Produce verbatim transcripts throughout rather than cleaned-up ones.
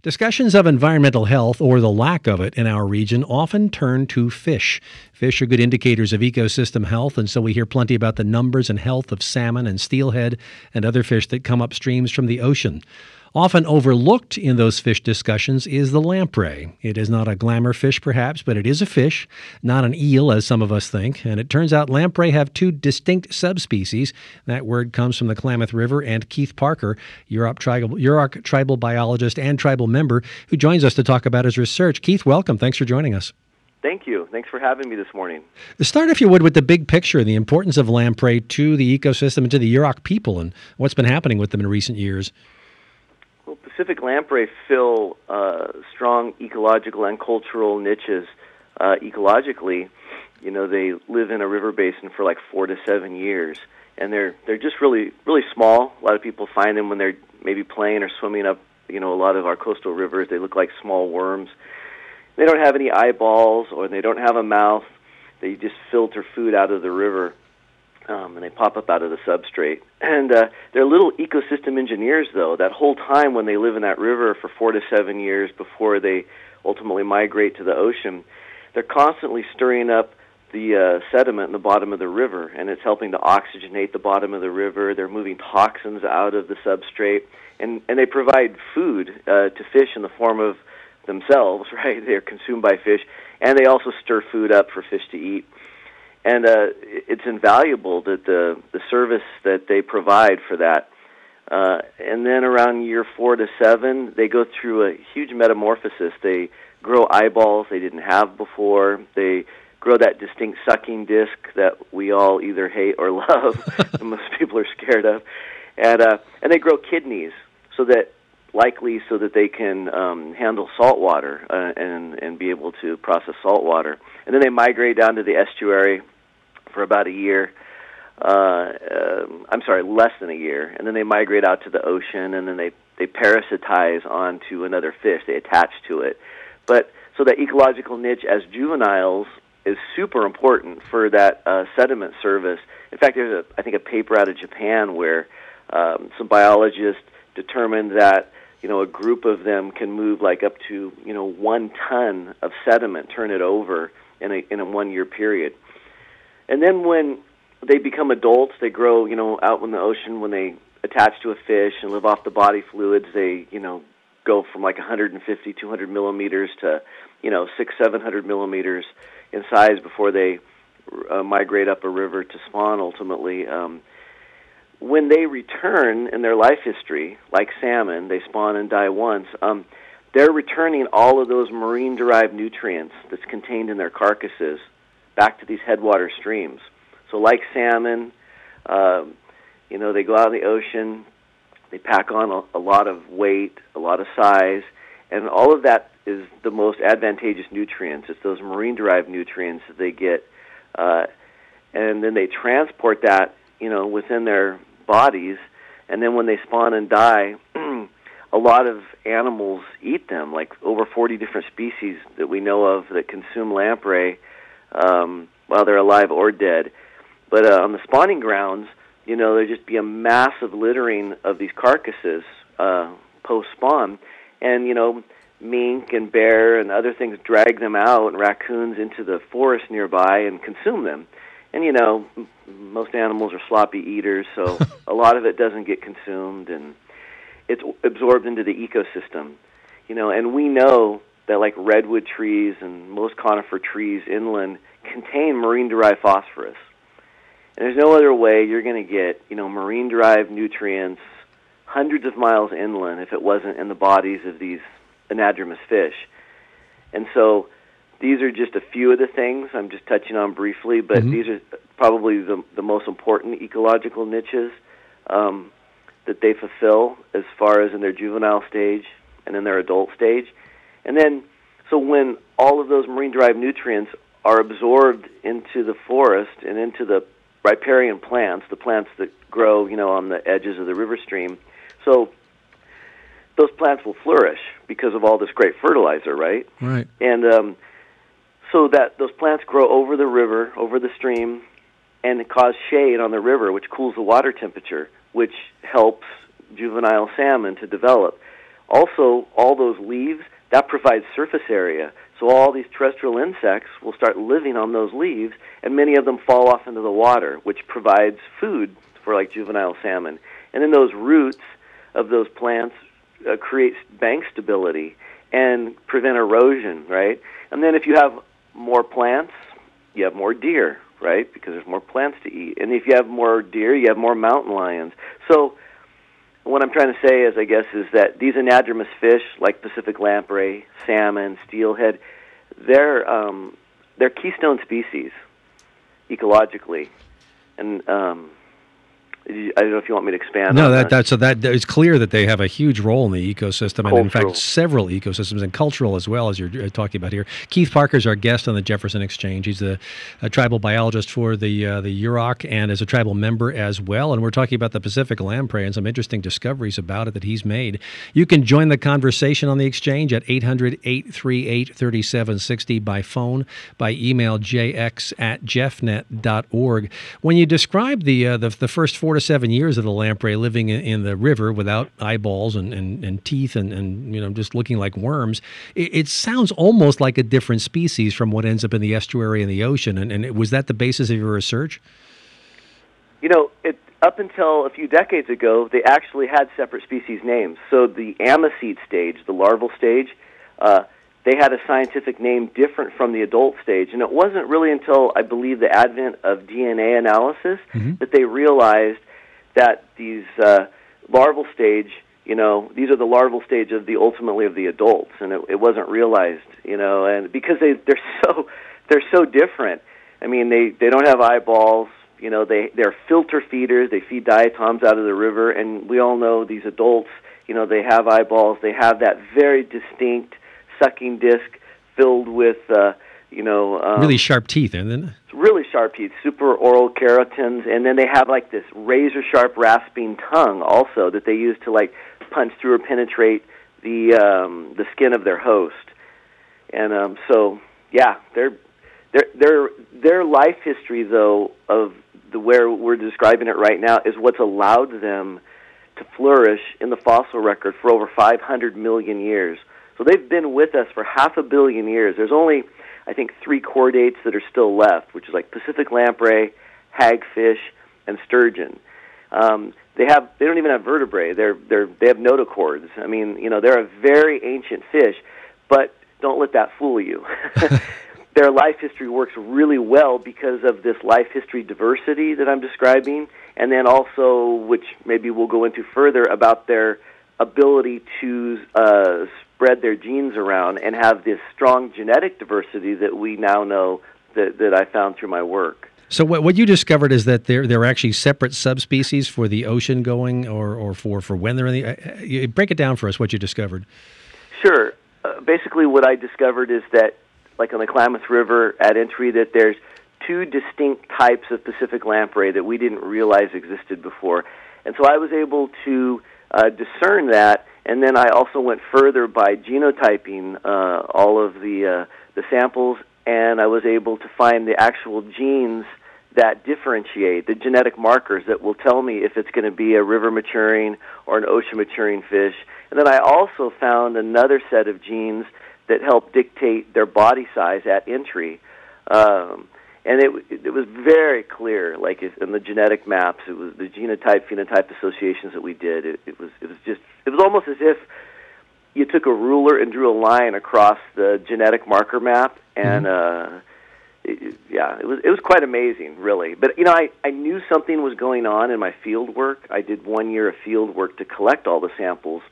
Discussions of environmental health, or the lack of it in our region, often turn to fish. Fish are good indicators of ecosystem health, and so we hear plenty about the numbers and health of salmon and steelhead and other fish that come up streams from the ocean. Often overlooked in those fish discussions is the lamprey. It is not a glamour fish, perhaps, but it is a fish, not an eel, as some of us think. And it turns out lamprey have two distinct subspecies. That word comes from the Klamath River, and Keith Parker, Yurok tribal, Yurok tribal biologist and tribal member, who joins us to talk about his research. Keith, welcome. Thanks for joining us. Thank you. Thanks for having me this morning. Start, if you would, with the big picture, the importance of lamprey to the ecosystem and to the Yurok people, and what's been happening with them in recent years. Well, Pacific lamprey fill uh, strong ecological and cultural niches. Uh, ecologically, you know, they live in a river basin for like four to seven years, and they're they're just really really small. A lot of people find them when they're maybe playing or swimming up, you know, a lot of our coastal rivers. They look like small worms. They don't have any eyeballs, or they don't have a mouth. They just filter food out of the river. Um, and they pop up out of the substrate. And uh, they're little ecosystem engineers, though. That whole time when they live in that river for four to seven years before they ultimately migrate to the ocean, they're constantly stirring up the uh, sediment in the bottom of the river, and it's helping to oxygenate the bottom of the river. They're moving toxins out of the substrate, and, and they provide food uh, to fish in the form of themselves, right? They're consumed by fish, and they also stir food up for fish to eat. And uh, it's invaluable that the the service that they provide for that. Uh, and then around year four to seven, they go through a huge metamorphosis. They grow eyeballs they didn't have before. They grow that distinct sucking disc that we all either hate or love, and most people are scared of. And uh, and they grow kidneys, so that likely so that they can um, handle salt water uh, and and be able to process salt water. And then they migrate down to the estuary for about a year. Uh, um, I'm sorry, less than a year. And then they migrate out to the ocean, and then they, they parasitize onto another fish. They attach to it. But so that ecological niche as juveniles is super important for that uh, sediment service. In fact, there's, a, I think, a paper out of Japan where um, some biologists determined that, you know, a group of them can move like up to, you know, one ton of sediment, turn it over in a in a one-year period. And then when they become adults, they grow, you know, out in the ocean. When they attach to a fish and live off the body fluids, they, you know, go from like one hundred fifty, two hundred millimeters to, you know, six, seven hundred millimeters in size before they uh, migrate up a river to spawn ultimately. Um, when they return in their life history, like salmon, they spawn and die once, um, they're returning all of those marine-derived nutrients that's contained in their carcasses back to these headwater streams. So like salmon, uh, you know, they go out in the ocean, they pack on a, a lot of weight, a lot of size, and all of that is the most advantageous nutrients. It's those marine-derived nutrients that they get, uh, and then they transport that, you know, within their bodies, and then when they spawn and die, a lot of animals eat them, like over forty different species that we know of that consume lamprey um, while they're alive or dead. But uh, on the spawning grounds, you know, there'd just be a massive littering of these carcasses uh, post-spawn, and, you know, mink and bear and other things drag them out, and raccoons into the forest nearby and consume them. And, you know, m- most animals are sloppy eaters, so a lot of it doesn't get consumed, and it's absorbed into the ecosystem. You know, and we know that like redwood trees and most conifer trees inland contain marine-derived phosphorus. And there's no other way you're going to get, you know, marine-derived nutrients hundreds of miles inland if it wasn't in the bodies of these anadromous fish. And so these are just a few of the things I'm just touching on briefly, but mm-hmm. these are probably the, the most important ecological niches um, that they fulfill as far as in their juvenile stage and in their adult stage. And then, so when all of those marine-derived nutrients are absorbed into the forest and into the riparian plants, the plants that grow, you know, on the edges of the river stream, so those plants will flourish because of all this great fertilizer, right? Right. And um, so that those plants grow over the river, over the stream, and cause shade on the river, which cools the water temperature, which helps juvenile salmon to develop. Also, all those leaves, that provides surface area. So all these terrestrial insects will start living on those leaves, and many of them fall off into the water, which provides food for like juvenile salmon. And then those roots of those plants uh, create bank stability and prevent erosion, right? And then if you have more plants, you have more deer, right? Because there's more plants to eat. And if you have more deer, you have more mountain lions. So what I'm trying to say is, I guess, is that these anadromous fish, like Pacific lamprey, salmon, steelhead, they're um, they're keystone species ecologically, and um, I don't know if you want me to expand. No, on that, that. that so that it's clear that they have a huge role in the ecosystem, Cultural. and in fact, several ecosystems, and cultural as well, as you're uh, talking about here. Keith Parker is our guest on the Jefferson Exchange. He's a, a tribal biologist for the uh, the Yurok, and is a tribal member as well. And we're talking about the Pacific lamprey and some interesting discoveries about it that he's made. You can join the conversation on the Exchange at eight hundred, eight three eight, three seven six zero by phone, by email j x at jeffnet dot org. When you describe the uh, the, the first four to seven years of the lamprey living in, in the river without eyeballs and, and, and teeth and, and you know just looking like worms, it, it sounds almost like a different species from what ends up in the estuary and the ocean. And, and was that the basis of your research? You know, it, up until a few decades ago, they actually had separate species names. So the ammoseed stage, the larval stage, uh, they had a scientific name different from the adult stage. And it wasn't really until, I believe, the advent of D N A analysis mm-hmm. that they realized that these uh, larval stage, you know, these are the larval stage of the ultimately of the adults, and it, it wasn't realized, you know, and because they they're so they're so different. I mean, they, they don't have eyeballs, you know, they they're filter feeders. They feed diatoms out of the river, and we all know these adults, you know, they have eyeballs. They have that very distinct sucking disc filled with, uh, you know, um, really sharp teeth, and then really sharp teeth, super oral keratins, and then they have like this razor sharp rasping tongue also that they use to like punch through or penetrate the um, the skin of their host. And um, so, yeah, their their their their life history though of the where we're describing it right now is what's allowed them to flourish in the fossil record for over five hundred million years. So they've been with us for half a billion years. There's only, I think, three chordates that are still left, which is like Pacific lamprey, hagfish, and sturgeon. Um, they have they don't even have vertebrae. They're they're they have notochords. I mean, you know, they're a very ancient fish, but don't let that fool you. Their life history works really well because of this life history diversity that I'm describing, and then also, which maybe we'll go into further, about their ability to uh, spread their genes around and have this strong genetic diversity that we now know that, that I found through my work. So what what you discovered is that there there are actually separate subspecies for the ocean going, or, or for, for when they're in the... Uh, break it down for us, what you discovered. Sure. Uh, basically what I discovered is that, like on the Klamath River at entry, that there's two distinct types of Pacific lamprey that we didn't realize existed before. And so I was able to uh, discern that, and then I also went further by genotyping uh, all of the uh, the samples, and I was able to find the actual genes that differentiate, the genetic markers that will tell me if it's going to be a river maturing or an ocean maturing fish. And then I also found another set of genes that help dictate their body size at entry. Um, and it it was very clear, like in the genetic maps, it was the genotype phenotype associations that we did. It, it was it was just it was almost as if you took a ruler and drew a line across the genetic marker map, and mm-hmm. uh, it, yeah, it was it was quite amazing, really. But you know, I I knew something was going on in my field work. I did one year of field work to collect all the samples,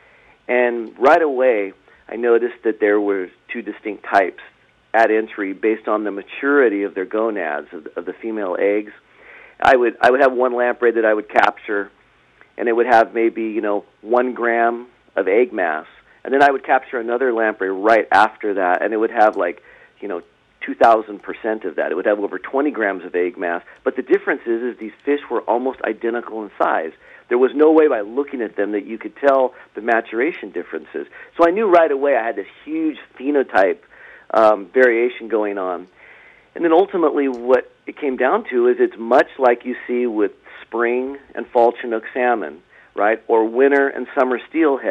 and right away I noticed that there were two distinct types at entry based on the maturity of their gonads, of, of the female eggs. I would I would have one lamprey that I would capture, and it would have maybe, you know, one gram of egg mass. And then I would capture another lamprey right after that, and it would have like, you know, two thousand percent of that. It would have over twenty grams of egg mass. But the difference is, is these fish were almost identical in size. There was no way by looking at them that you could tell the maturation differences. So I knew right away I had this huge phenotype um, variation going on. And then ultimately what it came down to is it's much like you see with spring and fall Chinook salmon, right, or winter and summer steelhead.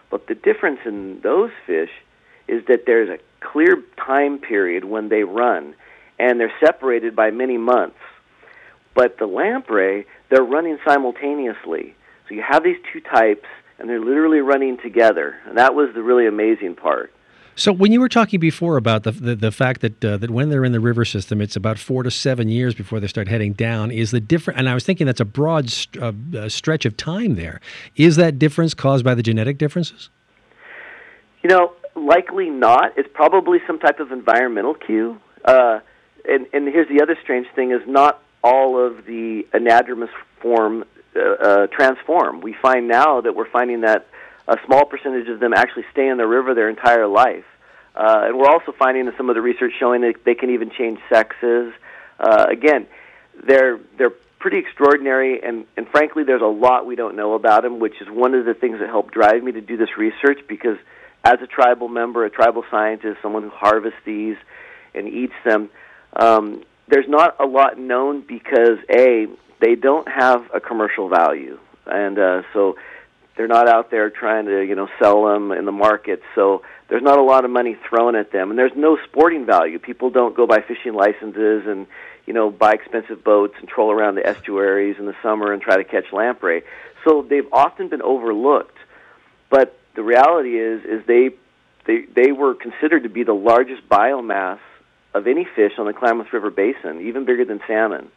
But the difference in those fish is that there's a clear time period when they run, and they're separated by many months. But the lamprey, they're running simultaneously. So you have these two types, and they're literally running together. And that was the really amazing part. So when you were talking before about the the, the fact that uh, that when they're in the river system, it's about four to seven years before they start heading down, is the different? And I was thinking that's a broad st- uh, stretch of time there. Is that difference caused by the genetic differences? You know, likely not. It's probably some type of environmental cue. Uh, and, and here's the other strange thing: is not all of the anadromous form uh, uh, transform. We find now that we're finding that a small percentage of them actually stay in the river their entire life. Uh, and we're also finding that some of the research showing that they can even change sexes. Uh, again, they're they're pretty extraordinary, and, and frankly, there's a lot we don't know about them, which is one of the things that helped drive me to do this research, because as a tribal member, a tribal scientist, someone who harvests these and eats them, um, there's not a lot known because, A, they don't have a commercial value. And uh, so they're not out there trying to, you know, sell them in the market. So there's not a lot of money thrown at them. And there's no sporting value. People don't go buy fishing licenses and, you know, buy expensive boats and troll around the estuaries in the summer and try to catch lamprey. So they've often been overlooked. But the reality is, is they, they, they were considered to be the largest biomass of any fish on the Klamath River Basin, even bigger than salmon.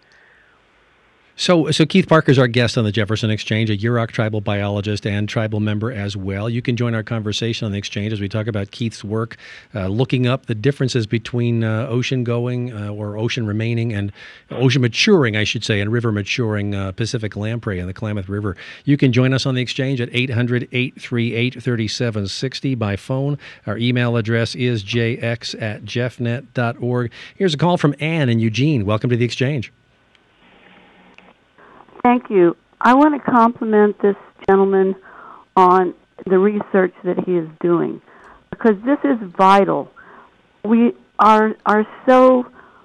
So, so Keith Parker is our guest on the Jefferson Exchange, a Yurok tribal biologist and tribal member as well. You can join our conversation on the Exchange as we talk about Keith's work, uh, looking up the differences between uh, ocean going uh, or ocean remaining and ocean maturing, I should say, and river maturing uh, Pacific lamprey in the Klamath River. You can join us on the Exchange at eight hundred, eight three eight, three seven six zero by phone. Our email address is j x at jeff net dot org. Here's a call from Ann in Eugene. Welcome to the Exchange. Thank you. I want to compliment this gentleman on the research that he is doing, because this is vital. We are are so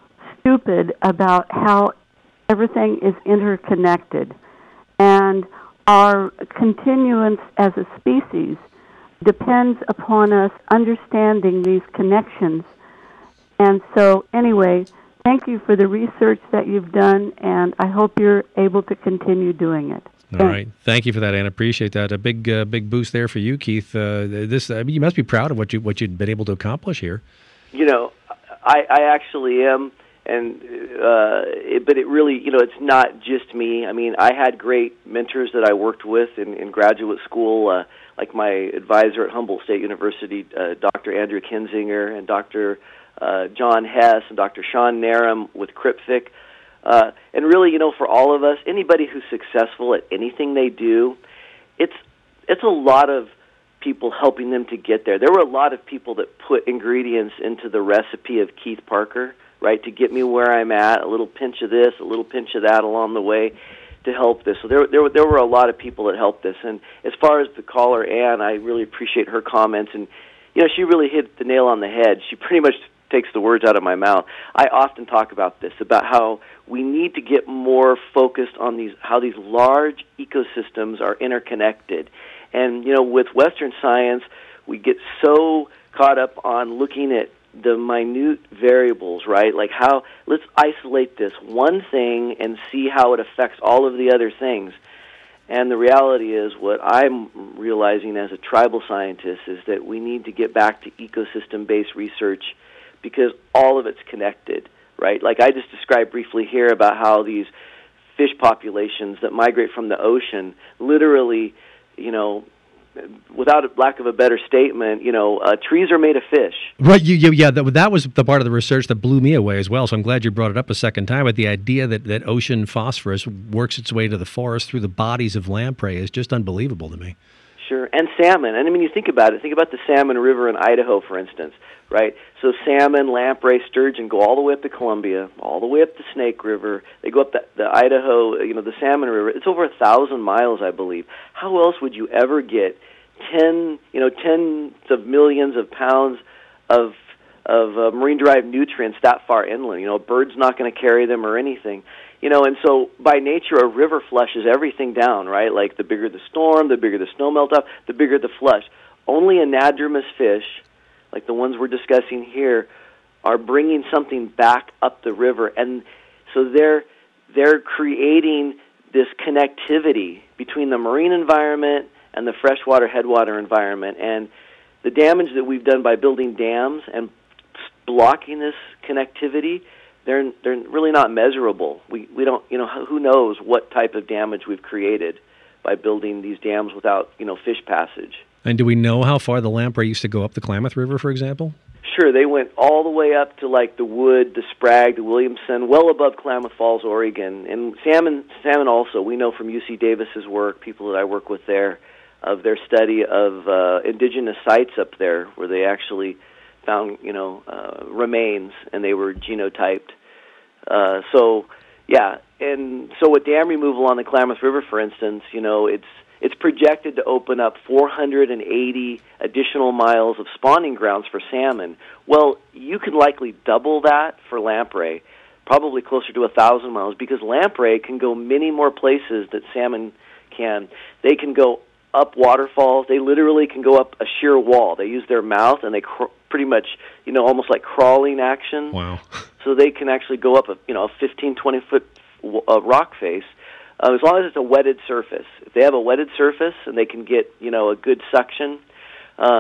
stupid about how everything is interconnected, and our continuance as a species depends upon us understanding these connections. And so, anyway, thank you for the research that you've done, and I hope you're able to continue doing it. All Thanks. Right. Thank you for that, Ann. Appreciate that. A big uh, big boost there for you, Keith. Uh, this I mean, you must be proud of what, you, what you've been able to accomplish here. You know, I, I actually am, and uh, it, but it really, you know, it's not just me. I mean, I had great mentors that I worked with in, in graduate school, uh, like my advisor at Humboldt State University, uh, Doctor Andrew Kinzinger, and Doctor Uh, John Hess and Doctor Sean Narum with Crypthic. Uh, and really, you know, for all of us, anybody who's successful at anything they do, it's it's a lot of people helping them to get there. There were a lot of people that put ingredients into the recipe of Keith Parker, right, to get me where I'm at, a little pinch of this, a little pinch of that along the way to help this. So there, there, were, there were a lot of people that helped this. And as far as the caller, Ann, I really appreciate her comments. And, you know, she really hit the nail on the head. She pretty much takes the words out of my mouth. I often talk about this, about how we need to get more focused on these, how these large ecosystems are interconnected. And, you know, with Western science, we get so caught up on looking at the minute variables, right? Like how, let's isolate this one thing and see how it affects all of the other things. And the reality is, what I'm realizing as a tribal scientist is that we need to get back to ecosystem-based research, because all of it's connected, right? Like I just described briefly here about how these fish populations that migrate from the ocean literally, you know, without a lack of a better statement, you know, uh, trees are made of fish. Right, you, you, yeah, that, that was the part of the research that blew me away as well, so I'm glad you brought it up a second time. But the idea that, that ocean phosphorus works its way to the forest through the bodies of lamprey is just unbelievable to me. Sure, and salmon. And I mean, you think about it. Think about the Salmon River in Idaho, for instance, right? So salmon, lamprey, sturgeon go all the way up to Columbia, all the way up the Snake River. They go up the, the Idaho, you know, the Salmon River. It's over a thousand miles, I believe. How else would you ever get ten, you know, tens of millions of pounds of of uh, marine-derived nutrients that far inland? You know, a bird's not going to carry them or anything. You know, and so by nature, a river flushes everything down, right? Like the bigger the storm, the bigger the snow melt up, the bigger the flush. only anadromous fish, like the ones we're discussing here, are bringing something back up the river, and so they're they're creating this connectivity between the marine environment and the freshwater headwater environment. And the damage that we've done by building dams and blocking this connectivity, they're they're really not measurable. We we don't, you know, who knows what type of damage we've created by building these dams without, you know, fish passage. And do we know how far the lamprey used to go up the Klamath River, for example? Sure, they went all the way up to like the Wood, the Sprague, the Williamson, well above Klamath Falls, Oregon. And salmon, salmon also, we know from U C Davis's work, people that I work with there, of their study of uh, indigenous sites up there where they actually found, you know, uh, remains and they were genotyped. Uh, so, yeah, and so with dam removal on the Klamath River, for instance, you know, it's it's projected to open up four hundred eighty additional miles of spawning grounds for salmon. Well, you can likely double that for lamprey, probably closer to one thousand miles, because lamprey can go many more places that salmon can. They can go up waterfalls. They literally can go up a sheer wall. They use their mouth, and they cr- pretty much, you know, almost like crawling action. Wow. So they can actually go up a, you know, a fifteen, twenty-foot uh, rock face. Uh, as long as it's a wetted surface. If they have a wetted surface and they can get, you know, a good suction, uh,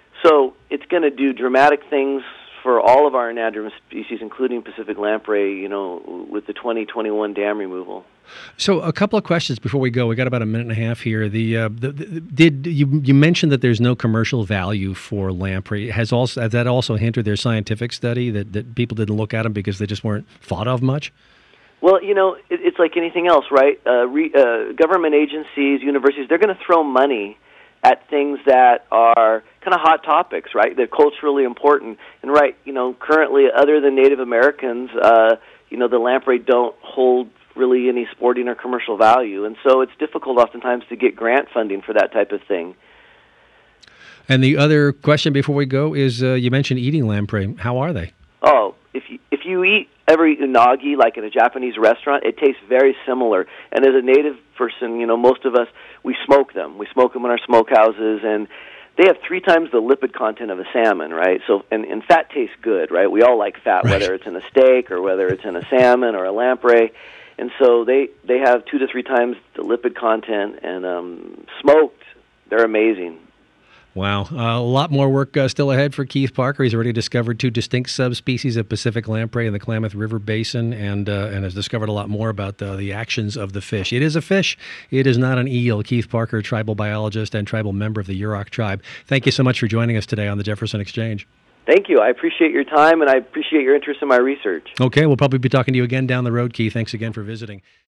so it's going to do dramatic things for all of our anadromous species, including Pacific lamprey, you know, with the twenty twenty-one dam removal. So a couple of questions before we go. We got about a minute and a half here. The, uh, the, the did you you mentioned that there's no commercial value for lamprey? Has also has that also hindered their scientific study that, that people didn't look at them because they just weren't thought of much? Well, you know, it, it's like anything else, right? Uh, re, uh, government agencies, universities, they're going to throw money at things that are kind of hot topics, right? They're culturally important. And, right, you know, currently, other than Native Americans, uh, you know, the lamprey don't hold really any sporting or commercial value. And so it's difficult oftentimes to get grant funding for that type of thing. And the other question before we go is, uh, you mentioned eating lamprey. How are they? Oh, if you, if you eat every unagi, like in a Japanese restaurant, it tastes very similar. And as a native person, you know, most of us, we smoke them. We smoke them in our smokehouses, and they have three times the lipid content of a salmon, right? So, and, and fat tastes good, right? We all like fat, right, whether it's in a steak or whether it's in a salmon or a lamprey. And so they, they have two to three times the lipid content, and um, smoked, they're amazing. Wow. Uh, a lot more work uh, still ahead for Keith Parker. He's already discovered two distinct subspecies of Pacific lamprey in the Klamath River Basin, and uh, and has discovered a lot more about the, the actions of the fish. It is a fish. It is not an eel. Keith Parker, tribal biologist and tribal member of the Yurok tribe. Thank you so much for joining us today on the Jefferson Exchange. Thank you. I appreciate your time, and I appreciate your interest in my research. Okay, we'll probably be talking to you again down the road, Keith. Thanks again for visiting.